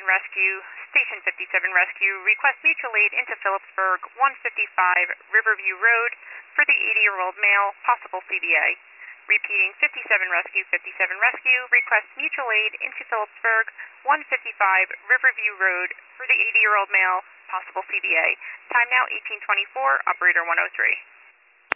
Rescue, Station 57 Rescue, request mutual aid into Phillipsburg, 155 Riverview Road for the 80-year-old male, possible CVA. Repeating, 57 Rescue, request mutual aid into Phillipsburg, 155 Riverview Road for the 80-year-old male, possible CVA. Time now 1824, operator 103.